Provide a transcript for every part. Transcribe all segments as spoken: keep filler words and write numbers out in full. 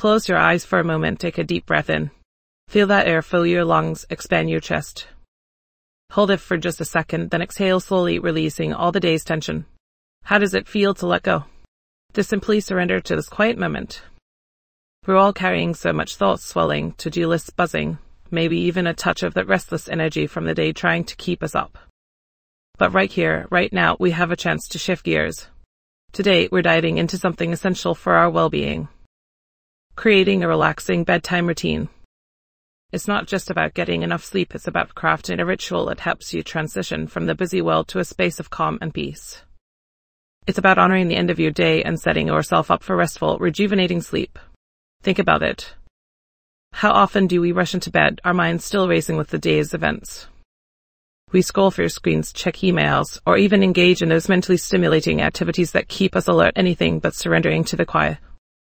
close your eyes for a moment, take a deep breath in. Feel that air fill your lungs, expand your chest. Hold it for just a second, then exhale slowly, releasing all the day's tension. How does it feel to let go? To simply surrender to this quiet moment. We're all carrying so much thoughts swelling, to-do lists buzzing, maybe even a touch of that restless energy from the day trying to keep us up. But right here, right now, we have a chance to shift gears. Today, we're diving into something essential for our well-being. Creating a relaxing bedtime routine. It's not just about getting enough sleep, it's about crafting a ritual that helps you transition from the busy world to a space of calm and peace. It's about honoring the end of your day and setting yourself up for restful, rejuvenating sleep. Think about it. How often do we rush into bed, our minds still racing with the day's events? We scroll through screens, check emails, or even engage in those mentally stimulating activities that keep us alert, anything but surrendering to the quiet.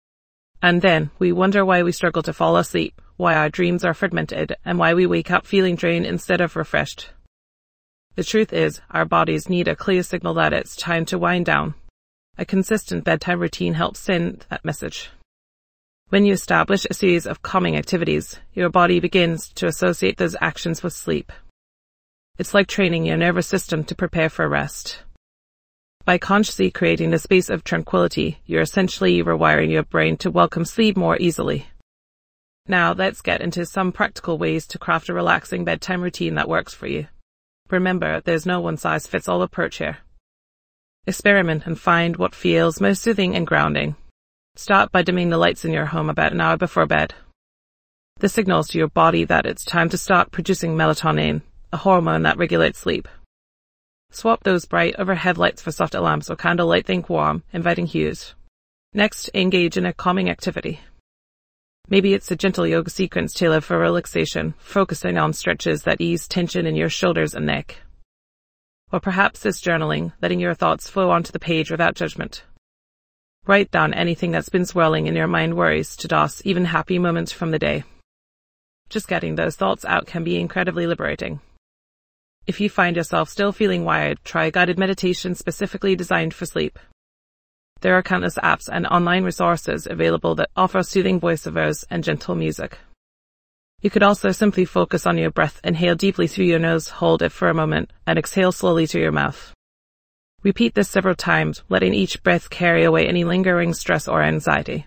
And then, we wonder why we struggle to fall asleep, why our dreams are fragmented, and why we wake up feeling drained instead of refreshed. The truth is, our bodies need a clear signal that it's time to wind down. A consistent bedtime routine helps send that message. When you establish a series of calming activities, your body begins to associate those actions with sleep. It's like training your nervous system to prepare for rest. By consciously creating a space of tranquility, you're essentially rewiring your brain to welcome sleep more easily. Now, let's get into some practical ways to craft a relaxing bedtime routine that works for you. Remember, there's no one-size-fits-all approach here. Experiment and find what feels most soothing and grounding. Start by dimming the lights in your home about an hour before bed. This signals to your body that it's time to start producing melatonin, a hormone that regulates sleep. Swap those bright overhead lights for softer lamps or candlelight, think warm, inviting hues. Next, engage in a calming activity. Maybe it's a gentle yoga sequence tailored for relaxation, focusing on stretches that ease tension in your shoulders and neck. Or perhaps it's journaling, letting your thoughts flow onto the page without judgment. Write down anything that's been swirling in your mind, worries, to-dos, even happy moments from the day. Just getting those thoughts out can be incredibly liberating. If you find yourself still feeling wired, try a guided meditation specifically designed for sleep. There are countless apps and online resources available that offer soothing voiceovers and gentle music. You could also simply focus on your breath, inhale deeply through your nose, hold it for a moment, and exhale slowly through your mouth. Repeat this several times, letting each breath carry away any lingering stress or anxiety.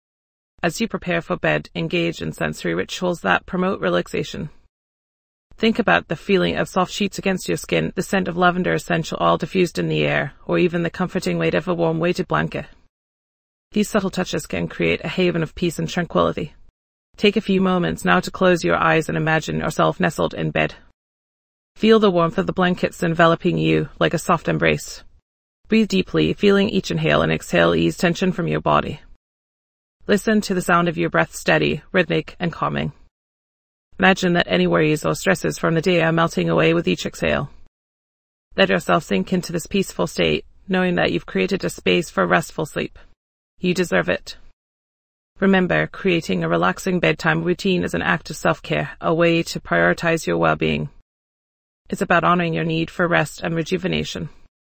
As you prepare for bed, engage in sensory rituals that promote relaxation. Think about the feeling of soft sheets against your skin, the scent of lavender essential oil diffused in the air, or even the comforting weight of a warm weighted blanket. These subtle touches can create a haven of peace and tranquility. Take a few moments now to close your eyes and imagine yourself nestled in bed. Feel the warmth of the blankets enveloping you like a soft embrace. Breathe deeply, feeling each inhale and exhale ease tension from your body. Listen to the sound of your breath, steady, rhythmic, and calming. Imagine that any worries or stresses from the day are melting away with each exhale. Let yourself sink into this peaceful state, knowing that you've created a space for restful sleep. You deserve it. Remember, creating a relaxing bedtime routine is an act of self-care, a way to prioritize your well-being. It's about honoring your need for rest and rejuvenation.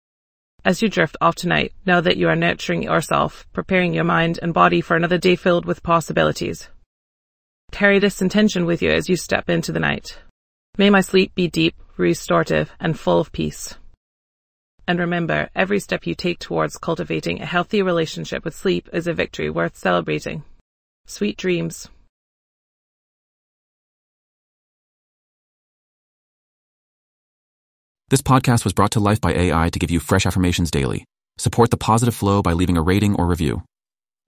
As you drift off tonight, know that you are nurturing yourself, preparing your mind and body for another day filled with possibilities. Carry this intention with you as you step into the night. May my sleep be deep, restorative, and full of peace. And remember, every step you take towards cultivating a healthy relationship with sleep is a victory worth celebrating. Sweet dreams. This podcast was brought to life by A I to give you fresh affirmations daily. Support the positive flow by leaving a rating or review.